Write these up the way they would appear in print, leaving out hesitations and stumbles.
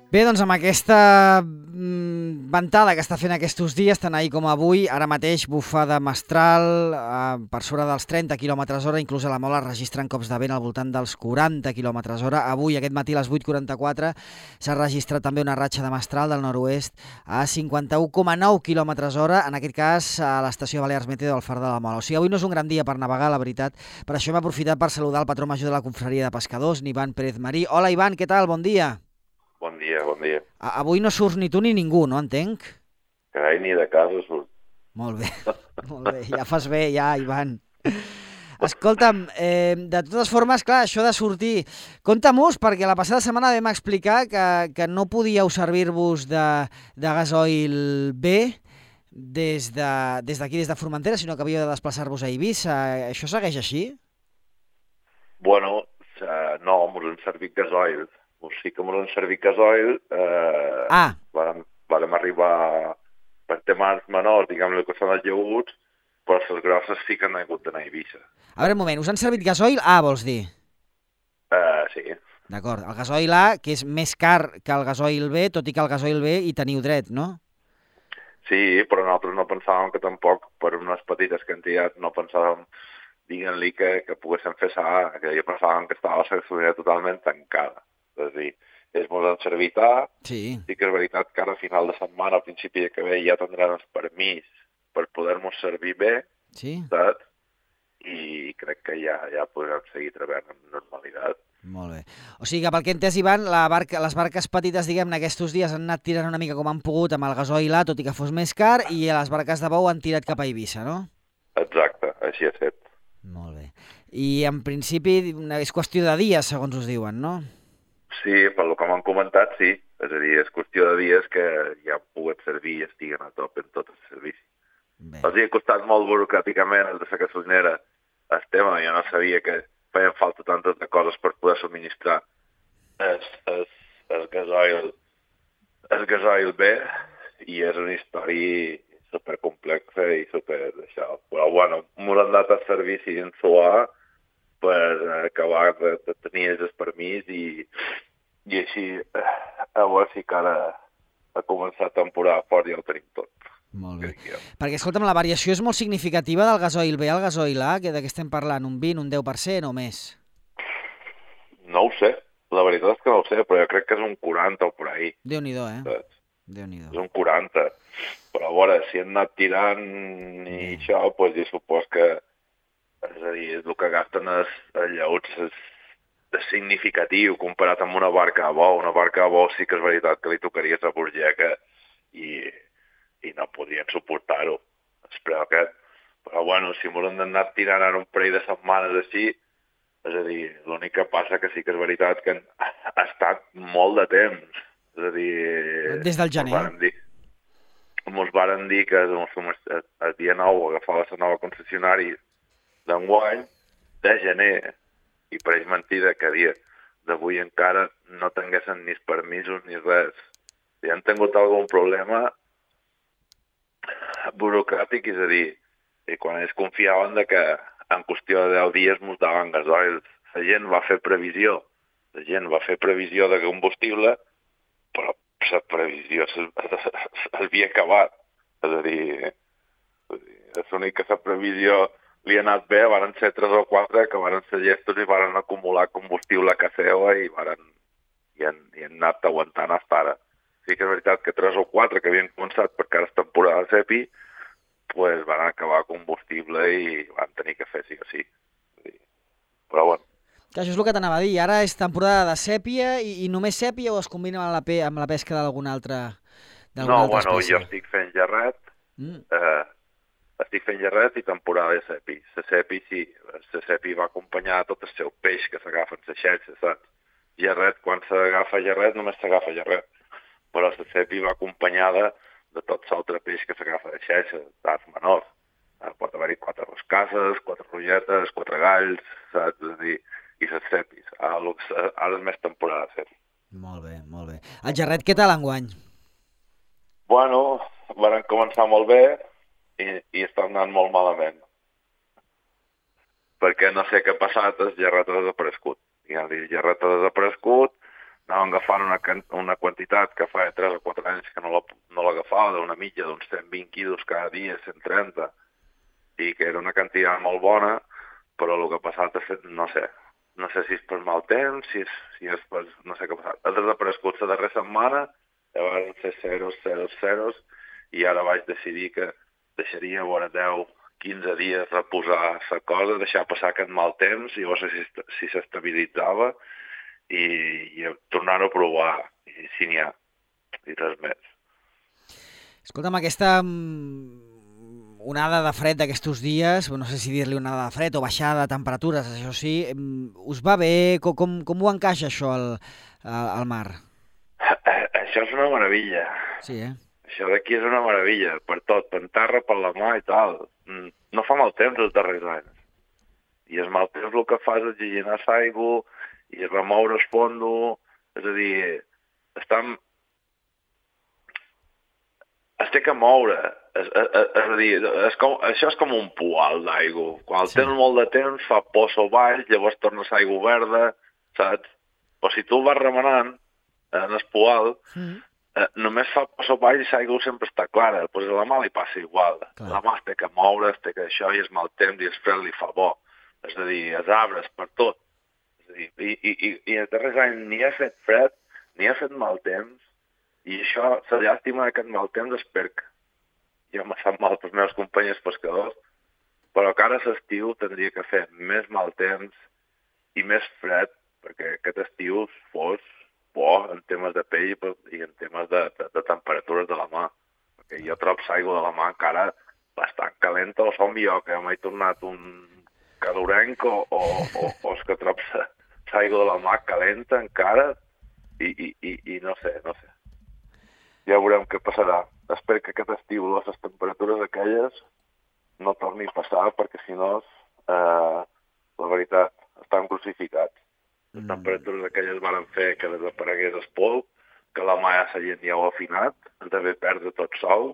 Bé, doncs amb aquesta ventada que està fent aquests dies, tant ahir com avui, ara mateix bufada mestral per sobre dels 30 km/h, inclús a la Mola es registren cops de vent al voltant dels 40 km/h. Avui, aquest matí a les 8:44, s'ha registrat també una ratxa de mestral del nord-oest a 51,9 km/h, en aquest cas a l'estació Balears Meteo del Far de la Mola. O sigui, avui no és un gran dia per navegar, la veritat. Per això hem aprofitat per saludar el patró major de la confraria de pescadors, Ivan Pérez Marí. Hola, Ivan, què tal? Bon dia. Bon dia, bon dia. Avui no surts ni tu ni ningú, no entenc? Carai, ni de casa surt. Molt bé, molt bé. Ja fas bé, ja, Ivan. Escolta'm, de totes formes, clar, això de sortir... Compte-mos, perquè la passada setmana vam explicar que no podíeu servir-vos de gasoil B des d'aquí, des de Formentera, sinó que havíeu de desplaçar-vos a Eivissa. Això segueix així? Bueno, no, mos han servit gasoil. Sí que mos han servit gasoil. Vàrem arribar per temes menors, diguem-ne, que són els lleguts, però les grosses sí que han hagut d'anar a Eivissa. A veure, un moment, us han servit gasoil A, vols dir? Sí. D'acord, el gasoil A, que és més car que el gasoil B, tot i que el gasoil B hi teniu dret, no? Sí, però nosaltres no pensàvem que tampoc, per unes petites quantitats, no pensàvem, diguem-li, que poguéssim fer ça, que jo pensàvem que estava la gasolinera totalment tancada. És a dir, ells mos han servit A, sí que és veritat que ara a final de setmana, al principi de que ve, ja tindran el permís per poder-nos servir bé, sí, saps? I crec que ja podrem seguir treballant amb normalitat. Molt bé. O sigui que pel que he entès, Ivan, les barques petites, diguem-ne, aquests dies han anat tirant una mica com han pogut amb el gasoil A, tot i que fos més car, i les barques de bou han tirat cap a Eivissa, no? Exacte, així ha estat. Molt bé. I en principi és qüestió de dies, segons us diuen, no? Sí, pel que m'han comentat, sí. És a dir, és qüestió de dies que ja han pogut servir i estiguen a top en tot el servici. Bé. Els hi ha costat molt burocràticament el de la gasolinera el tema. Jo no sabia que feien falta tantes de coses per poder subministrar el gasoil bé, i és una història supercomplexa i super d'això. Però, bueno, m'ho han dat al servici en SOA per acabar de tenir el permís i així a veure si que ara ha començat a temporada fort i ja ho tenim tot. Molt bé. Perquè, escolta'm, la variació és molt significativa del gasoil B al gasoil A, que de què estem parlant? Un 20, un 10% o més? No ho sé. La veritat és que no ho sé, però jo crec que és un 40 o per ahí. Déu-n'hi-do, Déu-n'hi-do. És un 40. Però a veure, si han anat tirant i això, doncs jo supos que és a dir, el que gasten els lleuts és significatiu comparat amb una barca de bou. Una barca de bou sí que és veritat que li tocaria la burgeca i no podrien suportar-ho. Espero que... Però bueno, si m'ho han anat tirant ara un parell de setmanes així, és a dir, l'únic que passa que sí que és veritat que ha estat molt de temps. És a dir... Des del gener. Ens varen dir que el dia 9 agafava la nova concessionària d'enguany, de gener, i pareix mentida que a dia d'avui encara no tinguessin ni permisos ni res. Si han tingut algun problema burocràtic, és a dir, quan ells confiaven de que en qüestió de 10 dies mos daven gasoil. La gent va fer previsió de combustible, però la previsió s'havia acabat. És a dir, és l'únic que la previsió li ha anat bé, varen ser 3 o 4 que varen ser llestos i varen acumular combustible a casa seva i han anat aguantant fins ara. Sí que és veritat que 3 o 4 que havien començat perquè ara és temporada de cepi, pues van acabar combustible i van tenir que fer sí que sí. Però bueno. Que això és el que t'anava a dir. Ara és temporada de sèpia i només sèpia o es combina amb la pesca d'alguna altra espècie? No, bueno, jo estic fent gerret. Estic fent gerret i temporada de cepi. La cepi sí, la cepi va acompanyar tot el seu peix que s'agafen les xelxes, saps? Gerret, quan s'agafa gerret, només s'agafa gerret. Però la cepi va acompanyada de tot l'altre peix que s'agafa de xelxes, d'arts menors. Pot haver-hi 4 roscasses, 4 rogetes, 4 galls, saps? És a dir, i les cepis. Ara és més temporada de cepi. Molt bé, molt bé. El gerret què tal enguany? Bueno, van començar molt bé, i està anant molt malament. Perquè no sé què ha passat, el gerret ha desaparegut. El gerret ha desaparegut, anàvem agafant una quantitat que fa 3 o 4 anys que no l'agafava, d'una mitja d'uns 120 quilos cada dia, 130, i que era una quantitat molt bona, però el que ha passat és, no sé si és per mal temps, si és per, no sé què ha passat. Ha desaparegut la darrera setmana, llavors fer zeros, i ara vaig decidir que deixaria vora 10-15 dies reposar la cosa, deixar passar aquest mal temps, i llavors si s'estabilitzava, i tornar-ho a provar, i si n'hi ha, i res més. Escolta'm, aquesta onada de fred d'aquests dies, no sé si dir-li onada de fred o baixada de temperatures, això sí, us va bé? Com ho encaixa això al mar? Això és una meravella. Sí, Això d'aquí és una meravella, per tot, per terra, per la mà i tal. No fa mal temps els darrers anys. I el mal temps el que fa és oxigenar l'aigua i remoure el fondo, és a dir, es té que moure, és a dir, això és com un poal d'aigua. Quan tens molt de temps fa poço baix, llavors tornes a aigua verda, saps? Però si tu vas remenant en el poal, només fa poço baix i l'aigua sempre està clara, doncs a la mà li passa igual. Clar. La mà es té que moure, es té que això, i el mal temps i el fred li fa bo. És a dir, els arbres, per tot. És a dir, i els darrers anys ni ha fet fred, ni ha fet mal temps, i això, la llàstima d'aquest mal temps és perquè jo me sap mal pels meus companys pescadors, però que ara l'estiu tindria que fer més mal temps i més fred perquè aquest estiu fos bo en temes de pell i en temes de temperatures de la mà. Perquè jo trobo l'aigua de la mà encara bastant calenta, o som jo que m'he tornat un calorenc o és que trobo l'aigua de la mà calenta encara i no sé. Ja veurem què passarà. Espero que aquest estiu les temperatures aquelles no torni a passar, perquè si no, la veritat, estan crucificats. Les temperatures aquelles van fer que desaparegués el polp, que la mà ja la gent ja ho ha afinat, has d'haver perdre tot sou,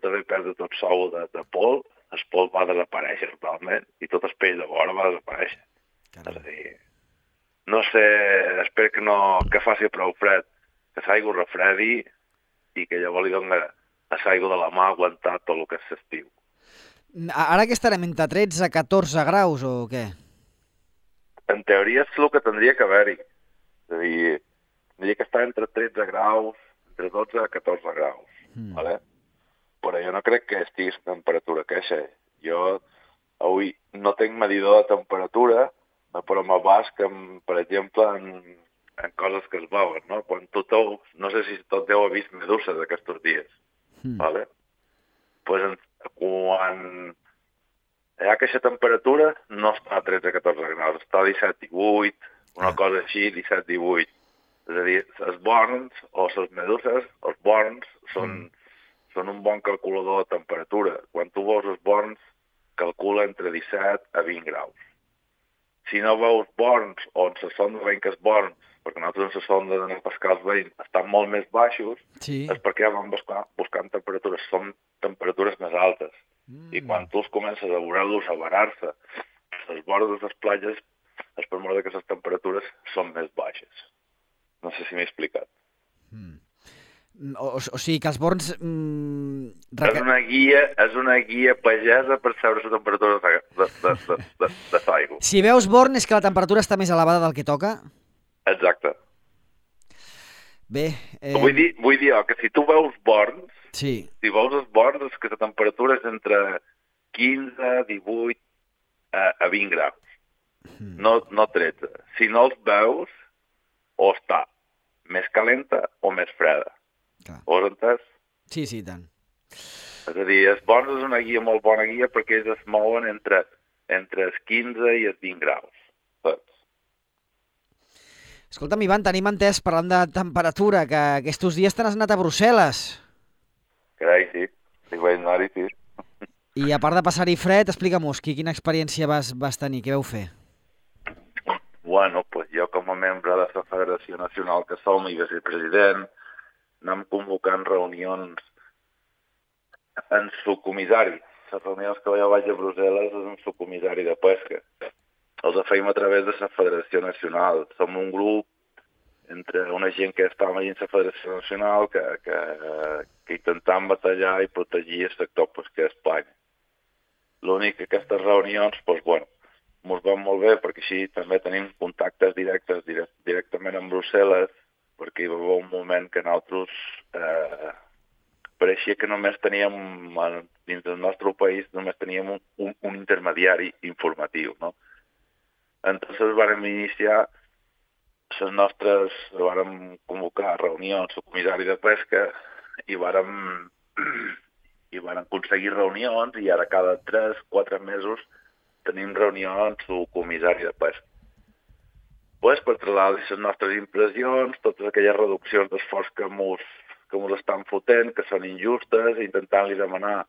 de polp, el polp va desaparèixer totalment, i tot el peix de vora va desaparèixer. És a dir, no sé, espero que faci prou fred, que l'aigua refredi, i que llavors li doni a l'aigua de la mà aguantar tot el que és l'estiu. Ara que estarem entre 13 i 14 graus o què? En teoria és el que tindria que haver-hi. És a dir, tindria que estar entre 13 graus, entre 12 i 14 graus. Vale? Però jo no crec que estigui la temperatura queixa. Jo avui no tinc medidor de temperatura, però me basc, per exemple, en coses que es veuen, no? Quan tothom, no sé si tot deu haver vist meduses aquests dies, vale? Pues quan hi ha aquesta temperatura no està a 13-14 graus, està a 17-18, una cosa així, 17-18. És a dir, els borns o les meduses, els borns, són un bon calculador de temperatura. Quan tu veus els borns, calcula entre 17 a 20 graus. Si no veus borns o en la sonda veiem que els borns, perquè nosaltres en la sonda d'anar a pescar els veïns estan molt més baixos, és perquè van buscant temperatures, són temperatures més altes. I quan tu comences a veure-los a varar-se, els bords de les platges és per mort que les temperatures són més baixes. No sé si m'he explicat. O sigui que els borns... És una guia pagesa per saber la temperatura de l'aigua. Si veus born és que la temperatura està més elevada del que toca? Exacte. Bé... Vull dir que si tu veus borns, si veus els borns és que la temperatura és entre 15, 18 a 20 graus. No 13. Si no els veus, o està més calenta o més freda. Ho has entès? Sí, tant. És a dir, els borns és una guia molt bona guia perquè ells es mouen entre els 15 i els 20 graus. Escolta'm, Ivan, tenim entès, parlant de temperatura, que aquests dies te n'has anat a Brussel·les. Carai, sí. Sí, vaig anar-hi, sí. I a part de passar-hi fred, explica'm-nos, quina experiència vas tenir, què vau fer? Bueno, pues jo com a membre de la Federació Nacional que som i vicepresident, anem convocant reunions en subcomissari. Les reunions que jo vaig a Brussel·les és un subcomissari de pesca. Els feim a través de la Federació Nacional. Som un grup entre una gent que estava dins la Federació Nacional que intentaven batallar i protegir el sector pesquer a Espanya. L'únic que aquestes reunions, doncs, bueno, ens van molt bé perquè així també tenim contactes directament amb Brussel·les, perquè hi va haver un moment que nosaltres pareixia que només teníem, dins del nostre país, només teníem un intermediari informatiu, no? Entonces vàrem iniciar vàrem convocar reunions al comissari de pesca i vàrem aconseguir reunions i ara cada 3-4 mesos tenim reunions al comissari de pesca. Pues, per traslladar les nostres impressions, totes aquelles reduccions d'esforç que mos estan fotent, que són injustes, intentant-li demanar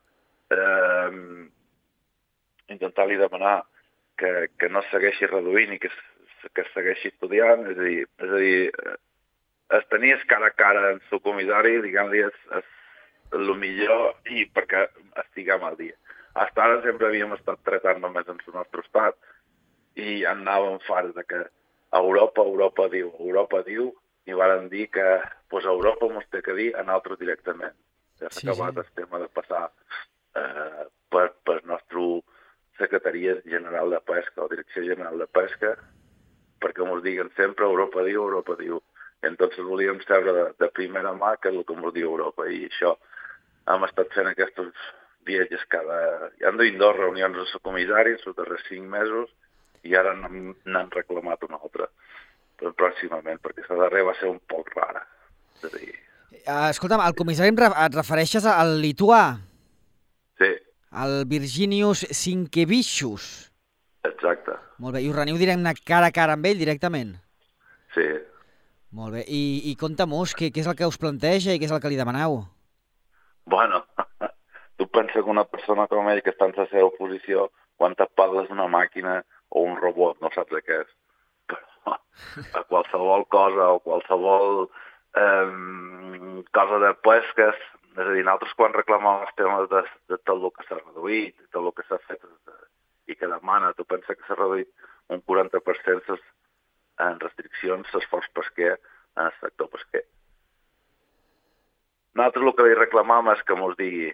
que no segueixi reduint i que es segueixi estudiant, és a dir, es tenia cara a cara amb el comissari, diguem-li, el millor i perquè estiguem al dia. Fins ara sempre havíem estat tractant només en el nostre estat i anàvem farts de que Europa diu, i varen dir que pues, Europa mos té que dir a nosaltres directament. Ja s'ha acabat el tema de passar per nostra Secretaria General de Pesca o Direcció General de Pesca, perquè ens diguen sempre Europa diu. I entonces volíem saber de primera mà què és el que ens diu Europa. I això hem estat fent aquests viatges hi han duit 2 reunions amb el comissari els darrers 5 mesos i ara n'han reclamat una altra pròximament, perquè la darrera va ser un poc rara. És a dir... Escolta'm, el comissari et refereixes al lituà? Sí. El Virginius Sinkevičius. Exacte. Molt bé, i us reuniu cara a cara amb ell directament? Sí. Molt bé, i conta'm-us, què és el que us planteja i què és el que li demaneu? Bueno, tu penses que una persona com ell que està en la seva posició, quan et parles d'una màquina o un robot, no saps què és. Però a qualsevol cosa o qualsevol cosa de pesques, és a dir, nosaltres quan reclamem els temes de tot el que s'ha reduït, de tot el que s'ha fet i que demana, tu penses que s'ha reduït un 40% en restriccions l'esforç pesquer en el sector pesquer. Nosaltres el que li reclamam és que mos digui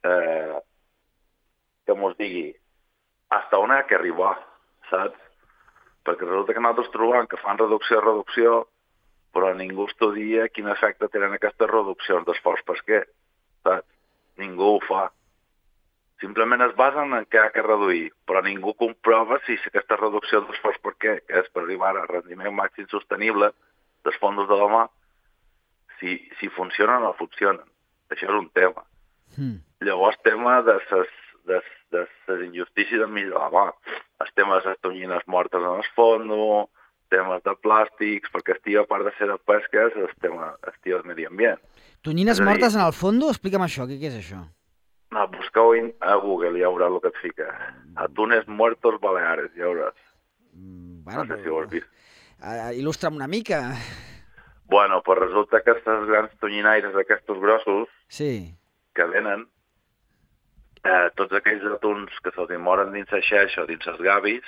hasta on ha que arribar, saps? Perquè resulta que nosaltres trobem que fan reducció, però ningú estudia quin efecte tenen aquestes reduccions d'esforç pesquer, saps? Ningú ho fa. Simplement es basen en què ha que reduir, però ningú comprova si aquesta reducció d'esforç pesquer, que és per arribar a rendiment màxim sostenible dels fondos de la mà, si funcionen o no funcionen. Això és un tema. Llavors, tema de les injustícies enmig de la mà. El tema de les tonyines mortes en el fons, temes de plàstics, perquè a part de ser de pesca, és el tema del medi ambient. Tonyines mortes en el fondo? Explica'm això, què és això? No, busca-ho a Google i ja veuràs el que et fica. Atunes muertos baleares, ja veuràs. No sé si ho has vist. Il·lustra'm una mica. Bueno, pues resulta que aquests grans tonyinaires, aquests grossos, que venen, tots aquells atuns que se'ls moren dins la xeixa o dins els gavis,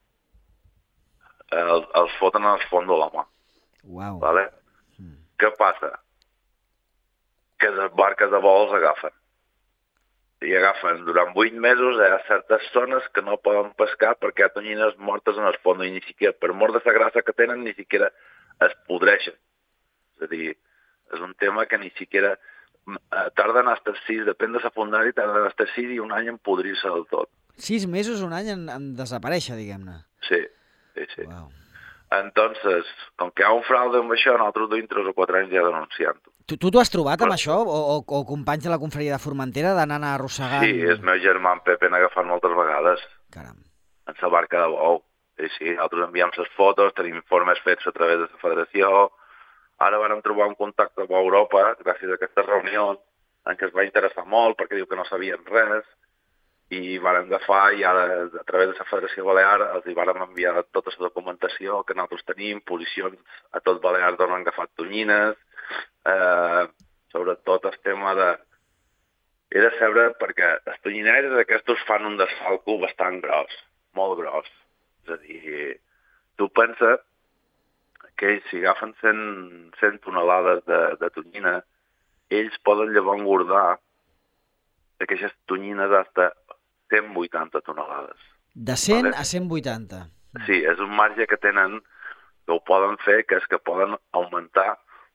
els foten al fons de la mà. Uau. Vale? Què passa? Que les barques de vols agafen. I agafen durant 8 mesos hi ha certes zones que no poden pescar perquè hi ha tonyines mortes en el fons i ni siquiera, per mort de la grassa que tenen, ni siquiera es podreixen. És a dir, és un tema que ni siquiera tarden hasta 6, depèn de la fundària, tarden hasta 6 i un any en podrir-se del tot. 6 mesos, un any en desaparèixer, diguem-ne. Sí. Wow. Entonces, com que hi ha un fraude amb això, nosaltres duim 3 o 4 anys ja denunciant-ho. Tu t'ho has trobat amb això? O companys de la confraria de Formentera d'anar arrossegant? Sí, el meu germà en Pepe n'ha agafat moltes vegades. Caram. En la barca de bou. Sí, nosaltres enviem les fotos, tenim informes fets a través de la federació. Ara vam trobar un contacte amb Europa, gràcies a aquesta reunió, en què es va interessar molt, perquè diu que no sabien res, i vàrem agafar, i ara, a través de la Federació Balear, els hi vàrem enviar tota la documentació que nosaltres tenim, posicions a tot Balear d'on han agafat tonyines, sobretot el tema de... He de saber, perquè els tonyinaires aquests fan un desfalco bastant gros, molt gros. És a dir, tu pensa que ells, si agafen 100 tonelades de tonyina, ells poden llavors engordar aquestes tonyines hasta 180 tonelades. De 100 Vale? a 180. Sí, és un marge que tenen, que ho poden fer, que és que poden augmentar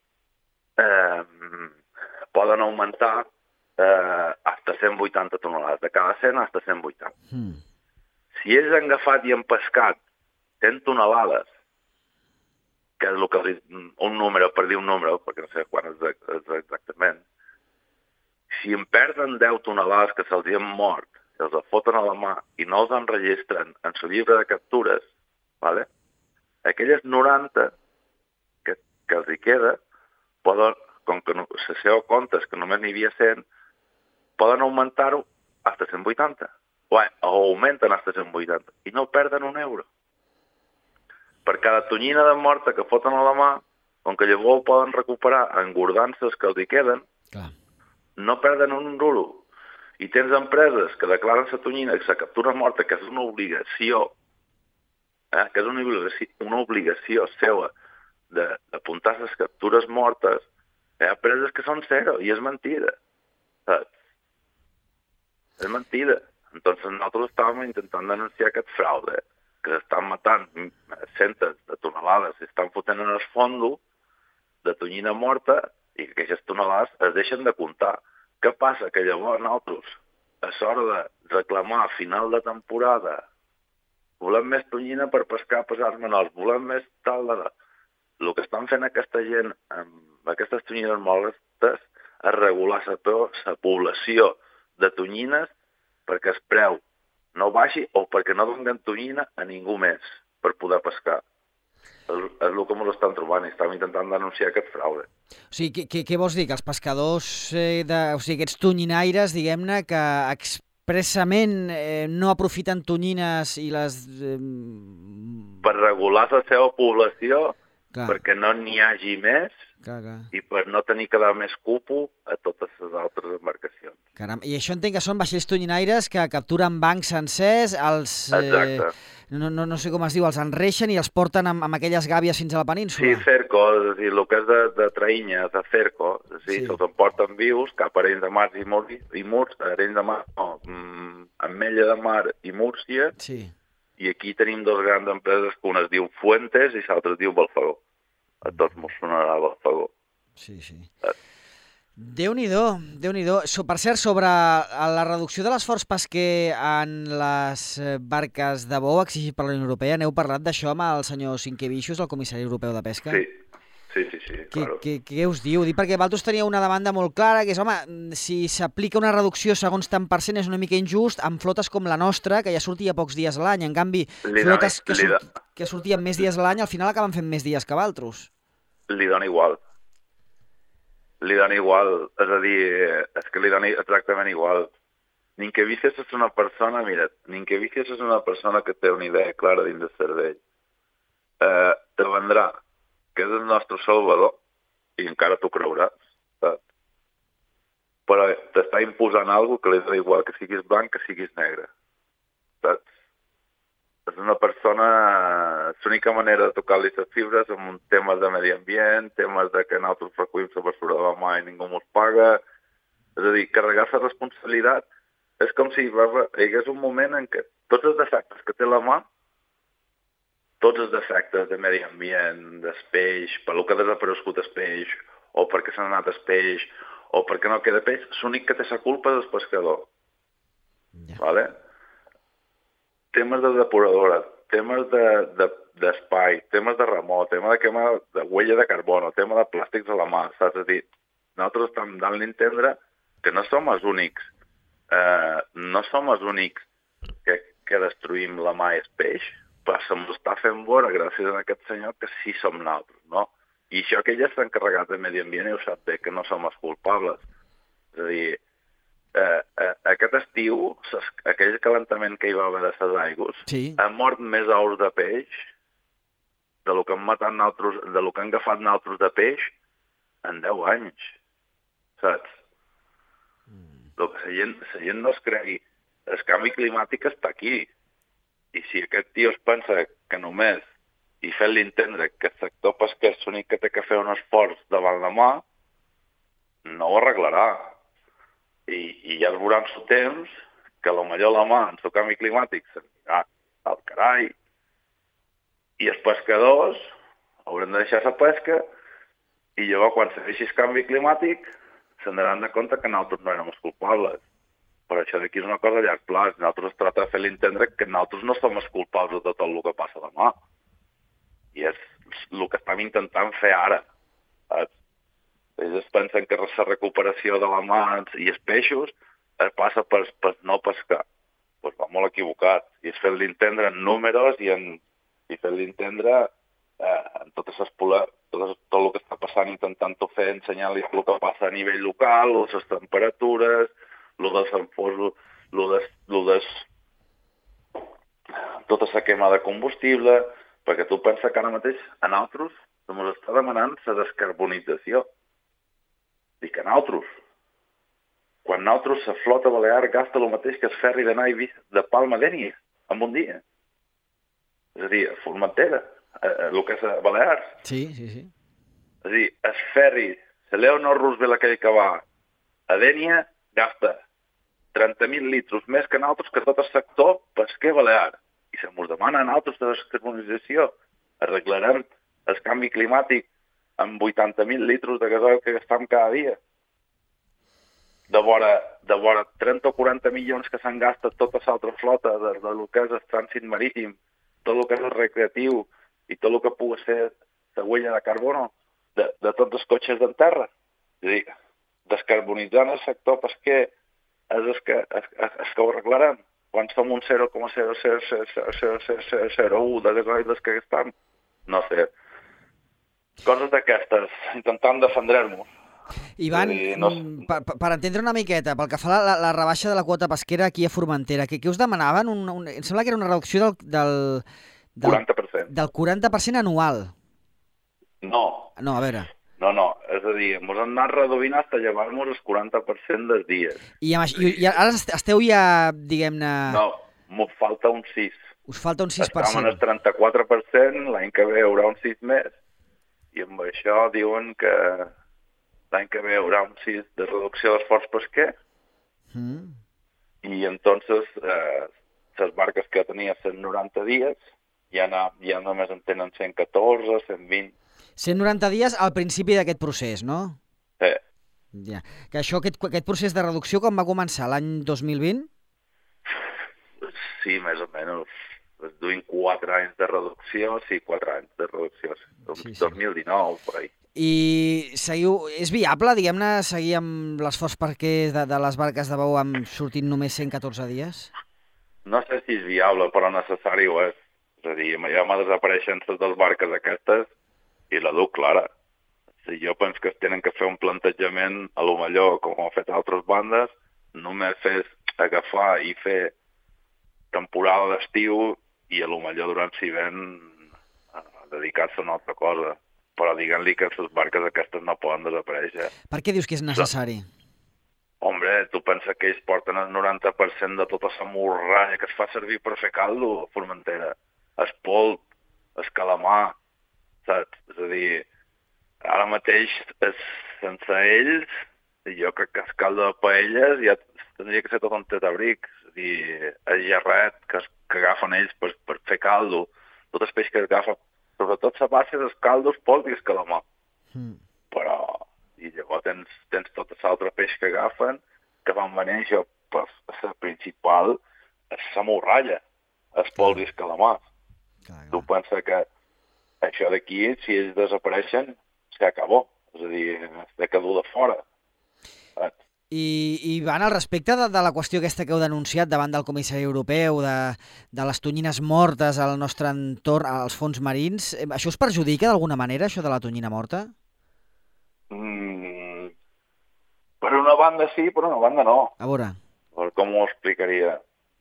hasta 180 tonelades, de cada 100 hasta 180. Si ells han agafat i han pescat 100 tonelades, que és el que un número, per dir un número, perquè no sé quan és exactament, si en perden 10 tonelades que se'ls hi han mort, i els foten a la mà i no els enregistren en el llibre de captures, ¿vale? Aquelles 90 que els hi queda, poden, com que se seu comptes que només n'hi havia 100, poden augmentar-ho fins a 180. O augmenten fins a 180 i no perden un euro. Per cada tonyina de morta que foten a la mà, com que llavors ho poden recuperar engordant-se els que els hi queden, no perden un duro. I tens empreses que declaren la tonyina, la captura morta, que és una obligació, que és una obligació seva d'apuntar les captures mortes, hi ha empreses que són zero, i és mentida. Saps? És mentida. Entonces nosotros estábamos intentando denunciar aquest fraude, que estan matant centes de tonelades i estan fotent en el fondo de tonyina morta i que aquestes tonelades es deixen de comptar. Què passa? Que llavors nosaltres, a l'hora de reclamar a final de temporada, volem més tonyina per pescar pesars menors, volem més tal de... El que estan fent aquesta gent amb aquestes tonyines molestes és regular la població de tonyines perquè el preu no baixi o perquè no donen tonyina a ningú més per poder pescar. És el que ens estan trobant i estem intentant denunciar aquest fraude. O sigui, què vols dir? Que els pescadors, aquests tonyinaires, diguem-ne, que expressament no aprofiten tonyines i les... Per regular la seva població, perquè no n'hi hagi més, i per no tenir que dar més cupo a totes les altres embarcacions. Caram, i això entenc que són vaixells tonyinaires que capturen bancs sencers, els... Exacte. No sé com es diu, els enreixen i els porten amb aquelles gàbies fins a la península. Sí, cerco, és a dir, el que és de traïnya, de cerco, se'ls emporten vius cap a Arenys de Mar i Arenys de Mar, Ametlla de Mar i Múrcia, i aquí tenim dos grans empreses que una es diu Fuentes i l'altra es diu Balfagó. A tots mos sonarà Balfagó. Sí. Déu-n'hi-do, Déu-n'hi-do. Per cert, sobre la reducció de l'esforç pesquer en les barques de bou exigit per la Unió Europea, n'heu parlat d'això amb el senyor Sinquevičius, el comissari europeu de pesca? Sí, claro. Què us diu? Dic perquè vosaltres teníeu una demanda molt clara, que és, home, si s'aplica una reducció segons tant per cent és una mica injust amb flotes com la nostra, que ja sortia pocs dies a l'any. En canvi, flotes que sortien més dies a l'any, al final acaben fent més dies que vosaltres. Li dona igual. És a dir, és que li dona exactament igual. Ninquevicius és una persona, Ninquevicius és una persona que té una idea clara dins del cervell. Te vendrà que és el nostre salvador, i encara t'ho creuràs, saps? Però t'està imposant alguna cosa que li dona igual que siguis blanc que siguis negre, saps? És una persona... L'única manera de tocar-li les fibres amb temes de medi ambient, temes de que nosaltres recollim la basura de la mà i ningú mos paga. És a dir, carregar la responsabilitat és com si hi hagués un moment en què tots els defectes que té la mà, tots els defectes de medi ambient, del peix, per lo que ha desaparegut el peix, o perquè s'ha anat el peix, o perquè no queda peix, l'únic que té la culpa és el pescador. Vale? Temes de depuradora, temes d'espai, temes de remor, tema de huella de carbono, tema de plàstics a la mà, saps? És a dir, nosaltres estem dant-li a entendre que no som els únics, que destruïm la mà i el peix, però se'm està fent veure, gràcies a aquest senyor, que sí som nosaltres, no? I això que ell està encarregat de medi ambient i ho sap bé, que no som els culpables. És a dir, aquest estiu, aquell calentament que hi va haver de les aigües, han mort més ous de peix de lo que han matat nosaltres, de lo que han agafat nosaltres de peix en 10 anys, saps? El que la gent no es cregui. El canvi climàtic està aquí. I si aquest tio es pensa que només i fent-li entendre que el sector pesquer és l'únic que té que fer un esforç davant la mà, no ho arreglarà. I ja es veurà en el temps que potser la mà en el canvi climàtic s'anirà al carai i els pescadors haurem de deixar la pesca i llavors quan se deixi el canvi climàtic se'n daran de compte que nosaltres no érem els culpables. Però això d'aquí és una cosa a llarg plaç. Nosaltres es tracta de fer-li entendre que nosaltres no som els culpables de tot el que passa demà. I és el que estem intentant fer ara. Ells pensen que la recuperació de la mà i els peixos es passa per no pescar. Doncs va molt equivocat. I és fer-li entendre en números i fer-li entendre en tot el que està passant, intentant-ho fer, ensenyant-li el que passa a nivell local, les temperatures, tota la quema de combustible, perquè tu pensa que ara mateix a nosaltres ens està demanant la descarbonització. Dic a nosaltres. Quan nosaltres la flota balear gasta el mateix que el ferri d'anar de Palma d'Ènia en un dia. És a dir, a Formentera, el que és a Balears. Sí. És a dir, el ferri, la Leonor Roosevelt aquell que va a Dènia, gasta 30.000 litros més que nosaltres que tot el sector pesquer balear. I se mos demana a nosaltres de descarbonització. Arreglarem el canvi climàtic amb 80.000 litros de gasoil que gastem cada dia. De vora 30 o 40 milions que s'han gastat tota l'altra flota de lo que és el trànsit marítim, tot el que és el recreatiu i tot el que pugui ser la huella de carbono de tots els cotxes d'en terra. És a dir, descarbonitzant el sector pesquer és que ho arreglarem quan som un 0,00001 de gasoil dels que gastem. No sé. Coses d'aquestes, intentant defendre-nos. Ivan, per entendre una miqueta, pel que fa a la rebaixa de la quota pesquera aquí a Formentera, què us demanaven? Em sembla que era una reducció del 40%. Del 40% anual. No. No, a veure. No, és a dir, ens han anat reduint fins a llevar-nos el 40% dels dies. I ara esteu ja, diguem-ne... No, m'ho falta un 6. Us falta un 6%. Estem en el 34%, l'any que ve hi haurà un 6 més. I amb això diuen que l'any que ve hi haurà un 6 de reducció d'esforç pesquer. I entonces les barques que tenia 190 dies ja només en tenen 114, 120. 190 dies al principi d'aquest procés, no? Sí. Ja. Que aquest procés de reducció com va començar? L'any 2020? Sí, més o menys. Es duien 4 anys de reducció, sí, 4 anys de reducció. Sí. 2019, per ahí. I és viable, diguem-ne, seguir amb l'esforç pesquer de les barques de bou sortint només 114 dies? No sé si és viable, però necessari ho és. És a dir, ja m'ha desapareixen les dues barques aquestes i la duc clara. Si jo penso que es tenen que fer un plantejament, a lo millor, com ho han fet altres bandes, només fes agafar i fer temporada d'estiu i a lo millor durant l'hivern dedicar-se a una altra cosa. Però diguem-li que les barques aquestes no poden desaparèixer. Per què dius que és necessari? Hombre, tu pensa que ells porten el 90% de tota la morralla que es fa servir per fer caldo a Formentera. El polp, el calamar, saps? És a dir, ara mateix, sense ells, jo crec que el caldo de paelles ja tindria que ser tot un tetabric. És a dir, el gerret que agafen ells per fer caldo, tot el peix que agafen, sobretot la base dels caldos, polp i el calamar. Però, i llavors tens tot l'altre peix que agafen, que van venir per la principal, la morralla, el polp i el calamar. Tu pensa que això d'aquí, si ells desapareixen, s'acabó. És a dir, de que dur de fora. I van al respecte de la qüestió aquesta que heu denunciat davant del Comissari Europeu, de les tonyines mortes al nostre entorn, als fons marins, això us perjudica d'alguna manera, això de la tonyina morta? Per una banda sí, per una banda no. A veure. Com ho explicaria?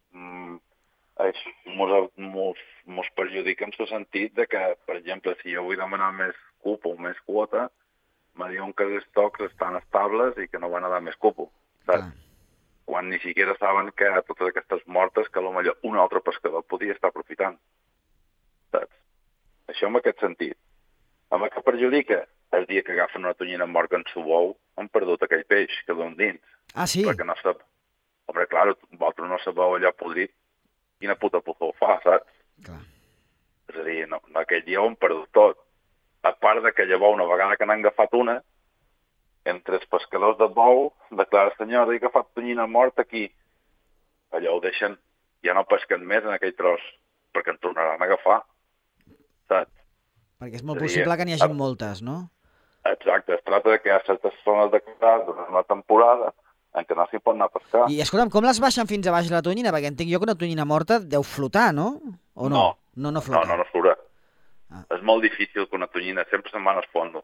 Mos perjudica en el sentit de que, per exemple, si jo vull demanar més cupo, més quota, me diuen que els estocs estan estables i que no van a dar més cupo, saps? Quan ni siquiera saben que totes aquestes mortes que potser un altre pescador podia estar aprofitant, saps? Això en aquest sentit. Amb el que perjudica el dia que agafen una tonyina mort en su bou, han perdut aquell peix que duen dins. Ah, sí? Perquè no sap... Home, clar, vosaltres no sabeu allò podrit, quina puta pudor fa, saps? Clar. És a dir, no, aquell dia ho han perdut tot. A part de que llavors, una vegada que n'han agafat una, entre els pescadors de bou, declara, senyor, he agafat tonyina morta aquí. Allò ho deixen, ja no pesquen més en aquell tros, perquè en tornaran a agafar, saps? Perquè és molt possible que n'hi hagi moltes, no? Exacte, es tracta de que hi ha certes zones de casals durant una temporada en què no s'hi pot anar a pescar. I escolta'm, com les baixen fins a baix la tonyina? Perquè entenc jo que una tonyina morta deu flotar, no? O no? No flota. No flota. Ah. És molt difícil que una tonyina sempre se'n va al fondo.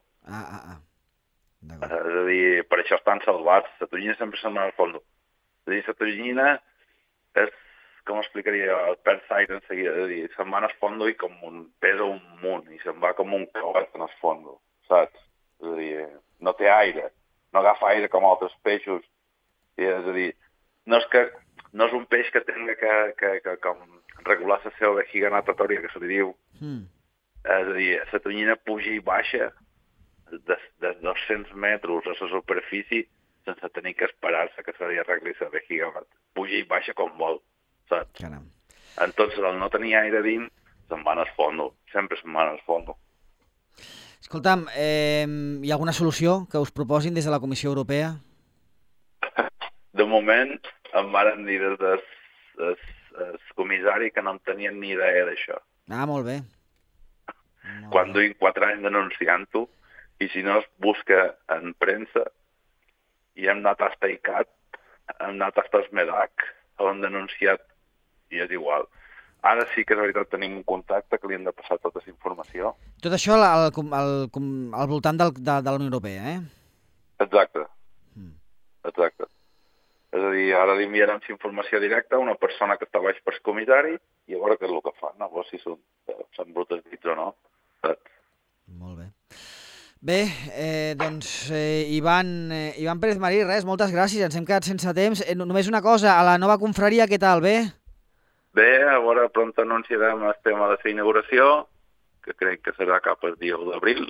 És a dir, per això estan salvats. La tonyina sempre se'n va al fondo. És a dir, la tonyina és, com explicaria, el perd aire en seguida. És a dir, se'n va al fondo i com pesa un munt i se'n va com un cauet en el fondo, saps? És a dir, no té aire, no agafa aire com altres peixos. És a dir, no és un peix que tingui que com regular la seva vejiga natatòria, que se li diu. És a dir, la tonyina puja i baixa de 200 metres a la superfície sense tenir que esperar-se que se li arregli la vejiga. Puja i baixa com vol, saps? Caram. Entonces, al no tenir aire dins, se'n van al fondo. Sempre se'n van al fondo. Escolta'm, hi ha alguna solució que us proposin des de la Comissió Europea? De moment, em varen dir des del comissari que no en tenien ni idea d'això. Ah, molt bé. Quan duim 4 anys denunciant-ho, i si no es busca en premsa, i hem anat a ICAT, hem anat a SMEDAC, on denunciat, i és igual. Ara sí que és veritat tenim un contacte que li hem de passar tota la informació. Tot això al voltant de la Unió Europea, eh? Exacte. Exacte. És a dir, ara li enviarem informació directa a una persona que està baix per comissari i a veure què és el que fan, a veure si són brutes dits o no. Molt bé. Bé, doncs, Ivan Pérez Marí, res, moltes gràcies, ens hem quedat sense temps. Només una cosa, a la nova confraria, què tal, bé? Bé, a veure, pront anunciarem el tema de la inauguració, que crec que serà cap al dia 1 d'abril,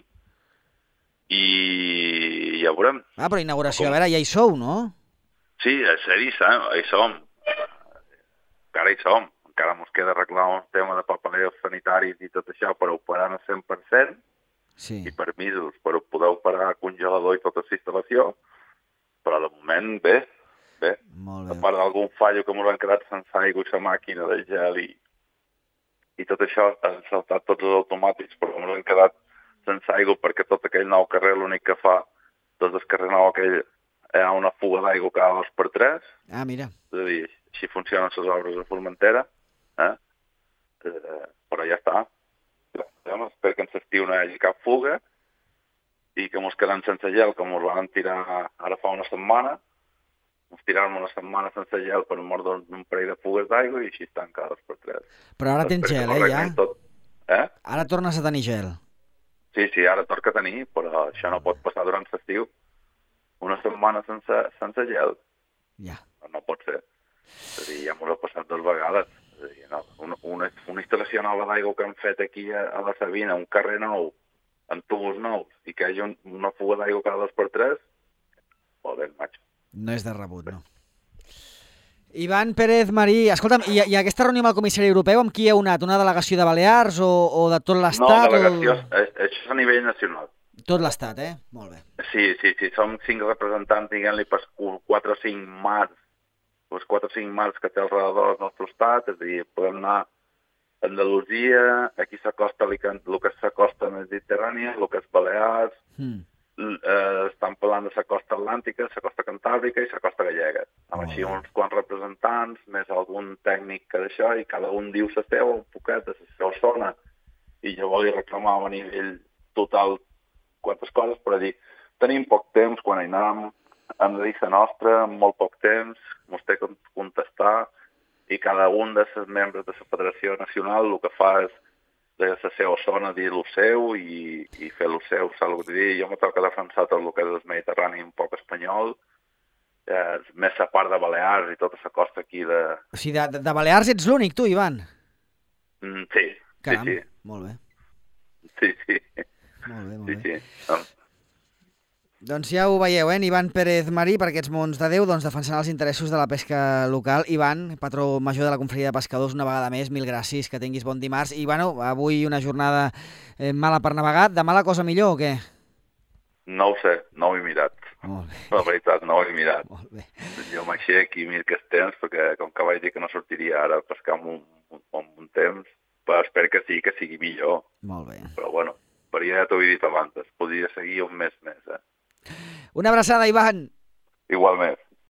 i ja veurem. Ah, però inauguració, a veure, ja hi sou, no? Sí, hi som. Encara hi som. Encara ens queda arreglar un tema de papeleos sanitaris i tot això per operar al 100%, sí. I permisos per poder operar congelador i tota la instal·lació, però de moment bé. Molt bé. A part d'algun fallo que ens han quedat sense aigua i la màquina de gel i tot això han saltat tots els automàtics, però ens han quedat sense aigua perquè tot aquell nou carrer l'únic que fa des del carrer nou aquell hi ha una fuga d'aigua cada 2x3. Ah, mira. És a dir, així funcionen les obres de Formentera, però ja està. Espero que en l'estiu no hi hagi cap fuga i que ens quedem sense gel, com ens van tirar ara fa una setmana. Ens tiràvem una setmana sense gel per mort d'un parell de fugues d'aigua i així estan cada 2x3. Però ara tens gel, ja? Ara tornes a tenir gel. Sí, ara toca tenir, però això no pot passar durant l'estiu. Una setmana sense gel. Ja. No pot ser. És a dir, ja m'ho he passat 2 vegades. És a dir, no, una instal·lació nova d'aigua que han fet aquí a la Sabina, un carrer nou, amb tubos nous, i que hi hagi una fuga d'aigua cada 2x3, joder, macho. No és de rebut, no. Ivan Pérez Marí, escolta'm, i aquesta reunió amb el comissari europeu, amb qui heu anat? Una delegació de Balears o de tot l'Estat? No, delegació, això és a nivell nacional. Tot l'Estat, Molt bé. Sí, som 5 representants, diguem-li, per 4 o 5 mars, els 4 o 5 mars que té alrededor del nostre estat, és a dir, podem anar a Andalusia, aquí s'acosta el que és la costa mediterrània, el que és Balears, estan parlant de la costa atlàntica, la costa cantàbrica i la costa gallega. Amb així uns quants representants, més algun tècnic que d'això, i cada un diu la seva, un poquet de la seva zona, i llavors li reclamàvem a nivell total quantes coses, però dir, tenim poc temps, quan hi anàvem, hem de dir la nostra, amb molt poc temps, ens té que contestar, i cada un dels membres de la Federació Nacional el que fa és de la seva zona dir el seu i fer el seu, saps el que dir? Jo me toca defensar tot el que és el Mediterrani un poc espanyol, més a part de Balears i tota la costa aquí de... O sigui, de Balears ets l'únic, tu, Ivan? Sí. Caram, sí. molt bé. Sí, sí. Molt bé, molt Sí, bé. sí. Doncs ja ho veieu, Ivan Pérez Marí, per aquests mons de Déu, doncs defensant els interessos de la pesca local. Ivan, patró major de la Confraria de Pescadors, una vegada més, mil gràcies, que tinguis bon dimarts. I, bueno, avui una jornada mala per navegar. Demà la cosa millor o què? No ho sé, no ho he mirat. Molt bé. La veritat, no ho he mirat. Molt bé. Jo m'aixec i miro que és temps, perquè com que vaig dir que no sortiria ara a pescar amb un temps, però espero que sigui millor. Molt bé. Però bueno, per ja t'ho he dit abans, podria seguir un mes més, Una abraçada, Ivan. Igualment.